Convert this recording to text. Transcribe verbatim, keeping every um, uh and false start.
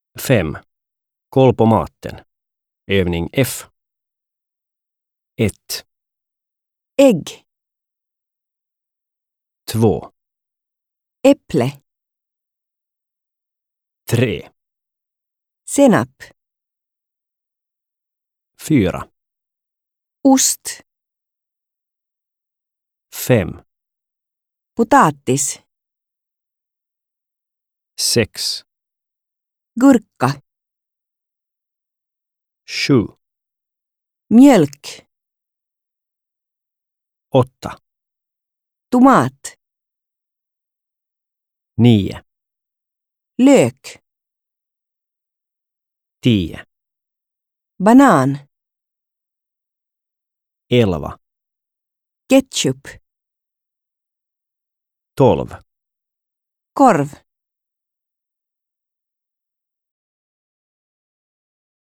fem. Koll på maten. Övning F. ett. Ägg. två. Äpple. tre. Senap. fyra. Ost. fem. Potatis. sex. Gurka. sju. Mjölk. åtta. Tomat. nio. Lök. tio. Banan. elva. Ketchup. tolv. Korv.